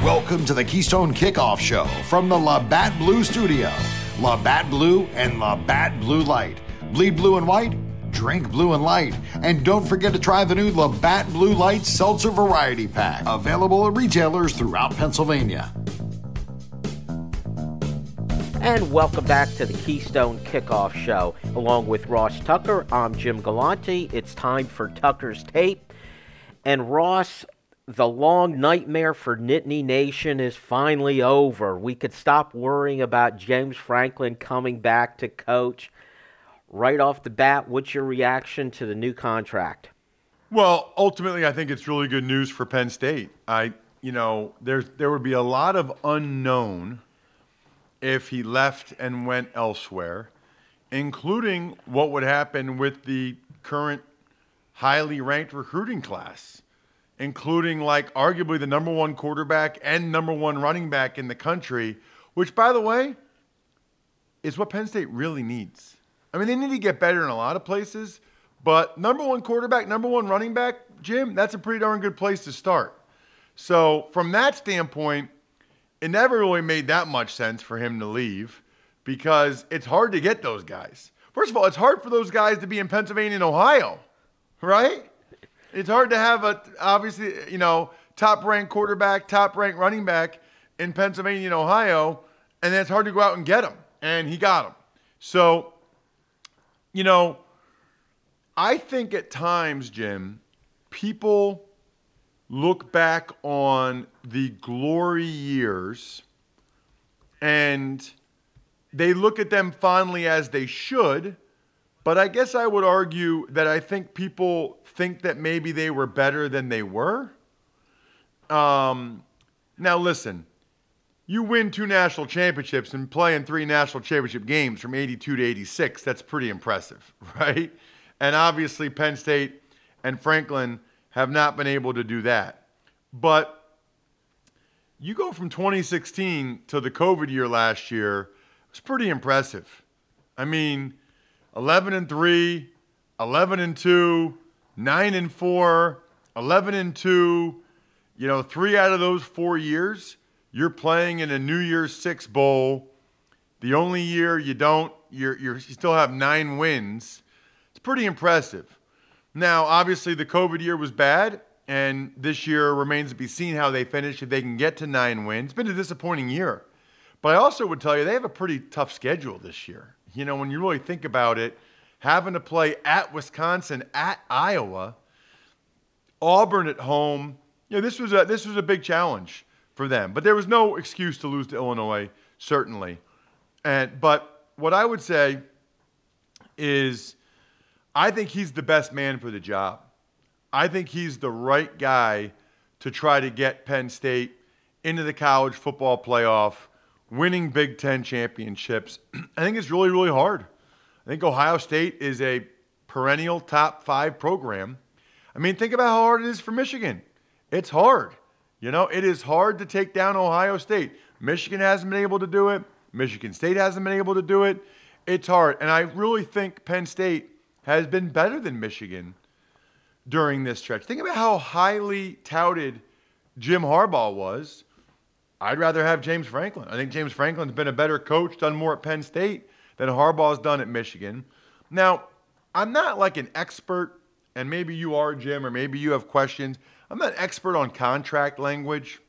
Welcome to the Keystone Kickoff Show from the Labatt Blue Studio. Labatt Blue and Labatt Blue Light. Bleed blue and white, drink blue and light. And don't forget to try the new Labatt Blue Light Seltzer Variety Pack. Available at retailers throughout Pennsylvania. And welcome back to the Keystone Kickoff Show. Along with Ross Tucker, I'm Jim Galante. It's time for Tucker's Tape. And Ross, the long nightmare for Nittany Nation is finally over. We could stop worrying about James Franklin coming back to coach. Right off the bat, what's your reaction to the new contract? Well, ultimately, I think it's really good news for Penn State. There would be a lot of unknown if he left and went elsewhere, including what would happen with the current highly ranked recruiting class, including arguably the number one quarterback and number one running back in the country, which, by the way, is what Penn State really needs. I mean, they need to get better in a lot of places, but number one quarterback, number one running back, Jim, that's a pretty darn good place to start. So from that standpoint, it never really made that much sense for him to leave because it's hard to get those guys. First of all, it's hard for those guys to be in Pennsylvania and Ohio, right? It's hard to have top-ranked quarterback, top-ranked running back in Pennsylvania and Ohio, and then it's hard to go out and get them. And he got them. So, I think at times, Jim, people look back on the glory years and they look at them fondly as they should, but I guess I would argue that I think people think that maybe they were better than they were. Now listen, you win 2 national championships and play in 3 national championship games from 82 to 86. That's pretty impressive, right? And obviously Penn State and Franklin have not been able to do that. But you go from 2016 to the COVID year last year, it's pretty impressive. I mean, 11-3, 11-2, 9-4, 11-2, 3 out of those 4 years, you're playing in a New Year's Six Bowl. The only year you don't, you still have 9 wins. It's pretty impressive. Now, obviously, the COVID year was bad, and this year remains to be seen how they finish, if they can get to 9 wins. It's been a disappointing year. But I also would tell you they have a pretty tough schedule this year. When you really think about it, having to play at Wisconsin, at Iowa, Auburn at home, this was a big challenge for them. But there was no excuse to lose to Illinois, certainly. But what I would say is I think he's the best man for the job. I think he's the right guy to try to get Penn State into the college football playoff, winning Big Ten championships. I think it's really, really hard. I think Ohio State is a perennial top 5 program. I mean, think about how hard it is for Michigan. It's hard. It is hard to take down Ohio State. Michigan hasn't been able to do it. Michigan State hasn't been able to do it. It's hard. And I really think Penn State has been better than Michigan during this stretch. Think about how highly touted Jim Harbaugh was. I'd rather have James Franklin. I think James Franklin's been a better coach, done more at Penn State than Harbaugh's done at Michigan. Now, I'm not like an expert, and maybe you are, Jim, or maybe you have questions. I'm not an expert on contract language.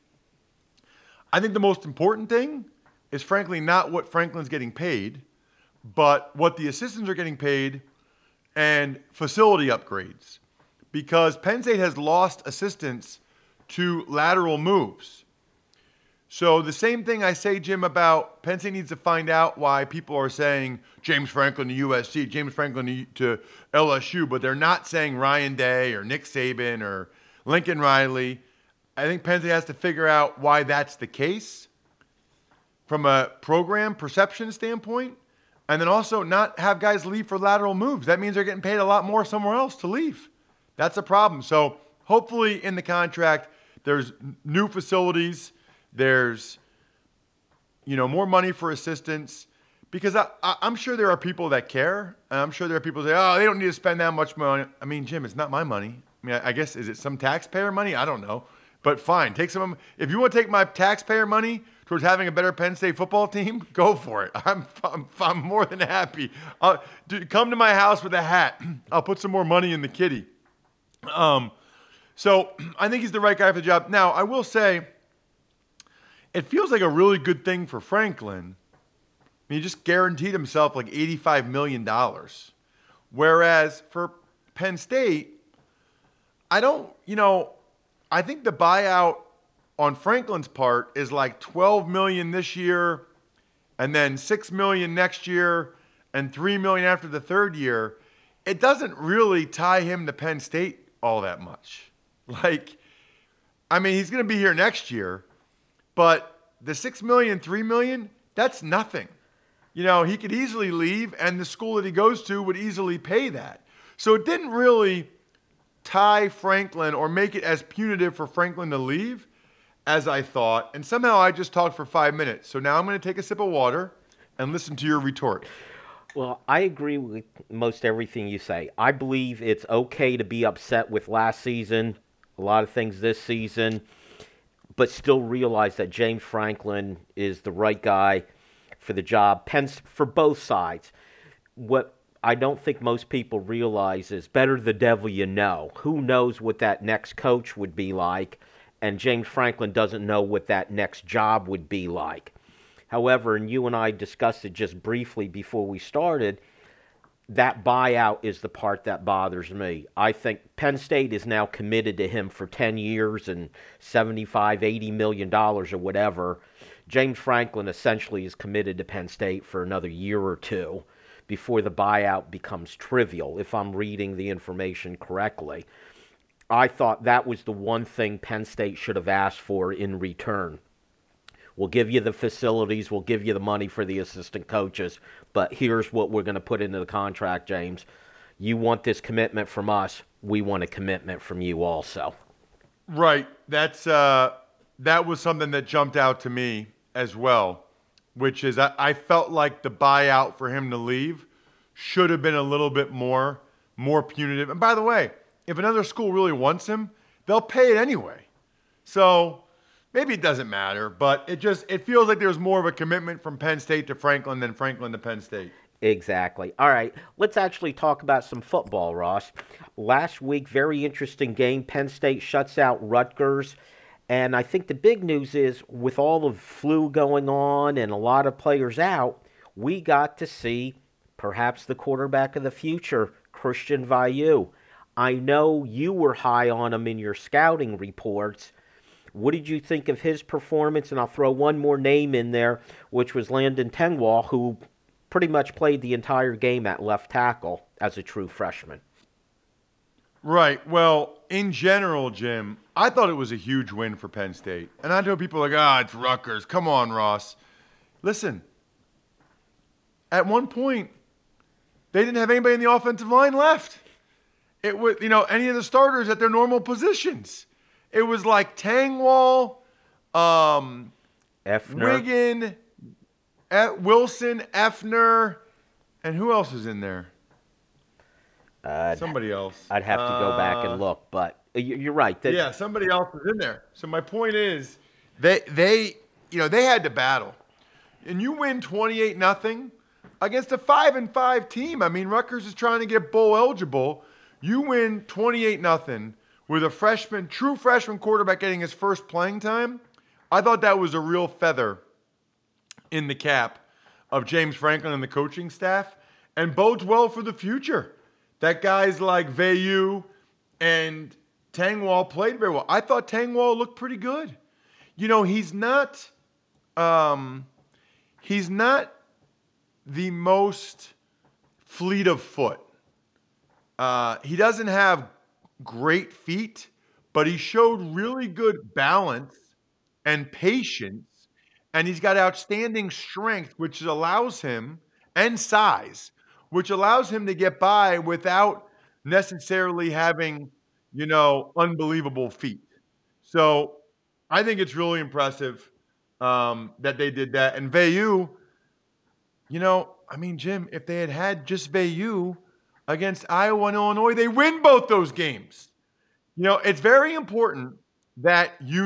I think the most important thing is, frankly, not what Franklin's getting paid, but what the assistants are getting paid and facility upgrades. Because Penn State has lost assistants to lateral moves. So the same thing I say, Jim, about Penn State needs to find out why people are saying James Franklin to USC, James Franklin to LSU, but they're not saying Ryan Day or Nick Saban or Lincoln Riley. I think Penn State has to figure out why that's the case from a program perception standpoint, and then also not have guys leave for lateral moves. That means they're getting paid a lot more somewhere else to leave. That's a problem. So hopefully in the contract, there's new facilities, there's more money for assistants, because I'm sure there are people that care. And I'm sure there are people that say, they don't need to spend that much money. I mean, Jim, it's not my money. I mean, I guess, is it some taxpayer money? I don't know. But fine, take some. If you want to take my taxpayer money towards having a better Penn State football team, go for it. I'm more than happy. Come to my house with a hat. I'll put some more money in the kitty. So I think he's the right guy for the job. Now, I will say, it feels like a really good thing for Franklin. I mean, he just guaranteed himself like $85 million. Whereas for Penn State, I think the buyout on Franklin's part is like $12 million this year, and then $6 million next year, and $3 million after the third year. It doesn't really tie him to Penn State all that much. Like, I mean, he's going to be here next year, but the $6 million, $3 million, that's nothing. You know, he could easily leave, and the school that he goes to would easily pay that. So it didn't really tie Franklin or make it as punitive for Franklin to leave as I thought. And somehow I just talked for 5 minutes. So now I'm going to take a sip of water and listen to your retort. Well, I agree with most everything you say. I believe it's okay to be upset with last season, a lot of things this season, but still realize that James Franklin is the right guy for the job, for both sides. What I don't think most people realize is better the devil you know. Who knows what that next coach would be like, and James Franklin doesn't know what that next job would be like. However, and you and I discussed it just briefly before we started, that buyout is the part that bothers me. I think Penn State is now committed to him for 10 years and $75, $80 million or whatever. James Franklin essentially is committed to Penn State for another year or two before the buyout becomes trivial, if I'm reading the information correctly. I thought that was the one thing Penn State should have asked for in return. We'll give you the facilities, we'll give you the money for the assistant coaches, but here's what we're going to put into the contract, James. You want this commitment from us, we want a commitment from you also. Right. That was something that jumped out to me as well, which is I felt like the buyout for him to leave should have been a little bit more punitive. And by the way, if another school really wants him, they'll pay it anyway. So maybe it doesn't matter, but it feels like there's more of a commitment from Penn State to Franklin than Franklin to Penn State. Exactly. All right, let's actually talk about some football, Ross. Last week, very interesting game. Penn State shuts out Rutgers. And I think the big news is, with all the flu going on and a lot of players out, we got to see perhaps the quarterback of the future, Christian Veilleux. I know you were high on him in your scouting reports. What did you think of his performance? And I'll throw one more name in there, which was Landon Tengwall, who pretty much played the entire game at left tackle as a true freshman. Right. Well, in general, Jim, I thought it was a huge win for Penn State. And I know people are like, it's Rutgers. Come on, Ross. Listen, at one point, they didn't have anybody in the offensive line left. It was, any of the starters at their normal positions. It was like Tangwall, Effner. Wiggin, Wilson, Effner, and who else is in there? Somebody else. I'd have to go back and look, but you're right. Yeah, somebody else is in there. So my point is, they had to battle, and you win 28-0 against a 5-5 team. I mean, Rutgers is trying to get bowl eligible. You win 28-0 with a true freshman quarterback getting his first playing time. I thought that was a real feather in the cap of James Franklin and the coaching staff, and bodes well for the future. That guys like Veilleux and Tangwall played very well. I thought Tangwall looked pretty good. He's not the most fleet of foot. He doesn't have great feet, but he showed really good balance and patience, and he's got outstanding strength, which allows him, and size, which allows him to get by without necessarily having, unbelievable feet. So I think it's really impressive that they did that. And Veilleux, Jim, if they had just Veilleux against Iowa and Illinois, they win both those games. It's very important that you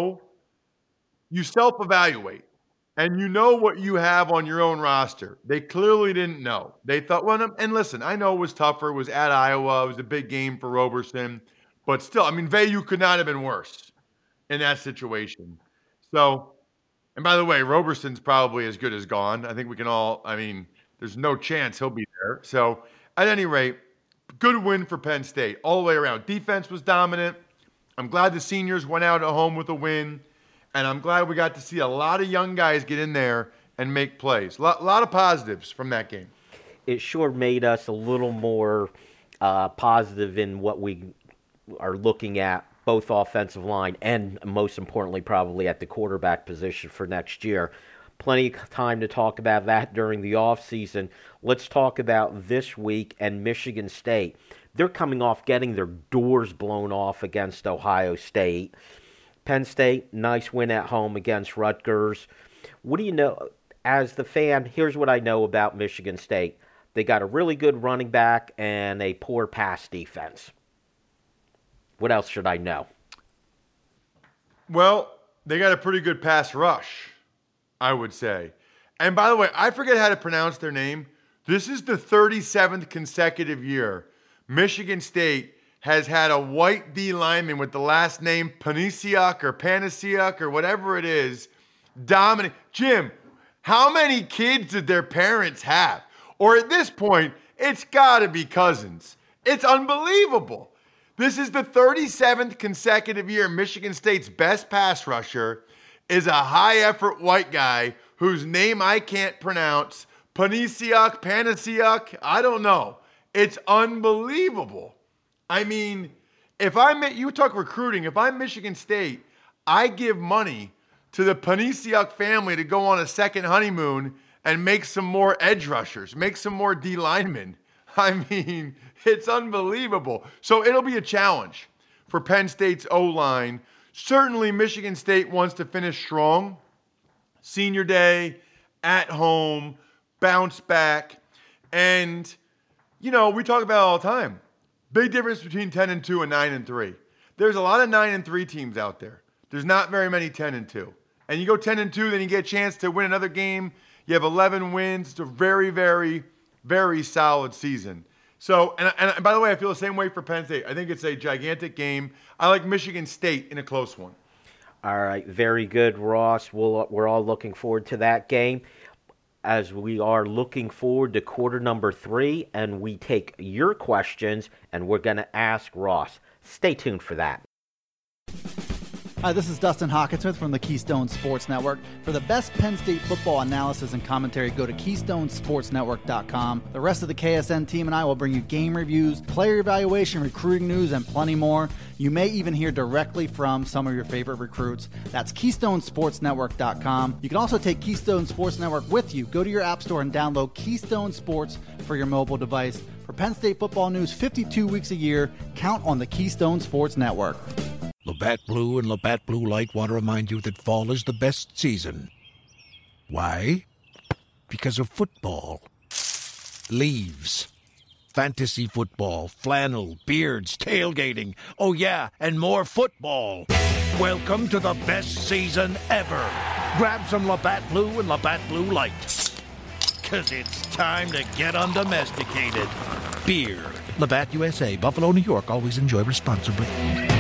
self-evaluate and you know what you have on your own roster. They clearly didn't know. They thought, well, and listen, I know it was tougher. It was at Iowa. It was a big game for Roberson. But still, I mean, Veilleux could not have been worse in that situation. So, and by the way, Roberson's probably as good as gone. I think we can all, there's no chance he'll be there. So, at any rate, good win for Penn State all the way around. Defense was dominant. I'm glad the seniors went out at home with a win. And I'm glad we got to see a lot of young guys get in there and make plays. A lot of positives from that game. It sure made us a little more positive in what we are looking at, both offensive line and, most importantly, probably at the quarterback position for next year. Plenty of time to talk about that during the offseason. Let's talk about this week and Michigan State. They're coming off getting their doors blown off against Ohio State. Penn State, nice win at home against Rutgers. What do you know? As the fan, here's what I know about Michigan State. They got a really good running back and a poor pass defense. What else should I know? Well, they got a pretty good pass rush, I would say. And by the way, I forget how to pronounce their name. This is the 37th consecutive year Michigan State has had a white D lineman with the last name Panasiuk or whatever it is, dominant. Jim, how many kids did their parents have? Or at this point, it's got to be cousins. It's unbelievable. This is the 37th consecutive year Michigan State's best pass rusher is a high-effort white guy whose name I can't pronounce. Panasiuk, I don't know. It's unbelievable. I mean, you talk recruiting, if I'm Michigan State, I give money to the Panasiuk family to go on a second honeymoon and make some more edge rushers, make some more D linemen. I mean, it's unbelievable. So it'll be a challenge for Penn State's O-line. Certainly Michigan State wants to finish strong. Senior day, at home, bounce back. And, we talk about it all the time. Big difference between 10-2 and 9-3. There's a lot of 9-3 teams out there. There's not very many 10-2. And you go 10-2, then you get a chance to win another game. You have 11 wins. It's a very, very, very solid season. So, and by the way, I feel the same way for Penn State. I think it's a gigantic game. I like Michigan State in a close one. All right, very good, Ross. We're all looking forward to that game, as we are looking forward to quarter number 3, and we take your questions, and we're going to ask Ross. Stay tuned for that. Hi, this is Dustin Hawkinsmith from the Keystone Sports Network. For the best Penn State football analysis and commentary, go to KeystoneSportsNetwork.com. The rest of the KSN team and I will bring you game reviews, player evaluation, recruiting news, and plenty more. You may even hear directly from some of your favorite recruits. That's KeystoneSportsNetwork.com. You can also take Keystone Sports Network with you. Go to your app store and download Keystone Sports for your mobile device. For Penn State football news 52 weeks a year, count on the Keystone Sports Network. Labatt Blue and Labatt Blue Light want to remind you that fall is the best season. Why? Because of football. Leaves. Fantasy football, flannel, beards, tailgating. Oh yeah, and more football. Welcome to the best season ever. Grab some Labatt Blue and Labatt Blue Light. 'Cause it's time to get undomesticated. Beer. Labatt USA, Buffalo, New York. Always enjoy responsibly.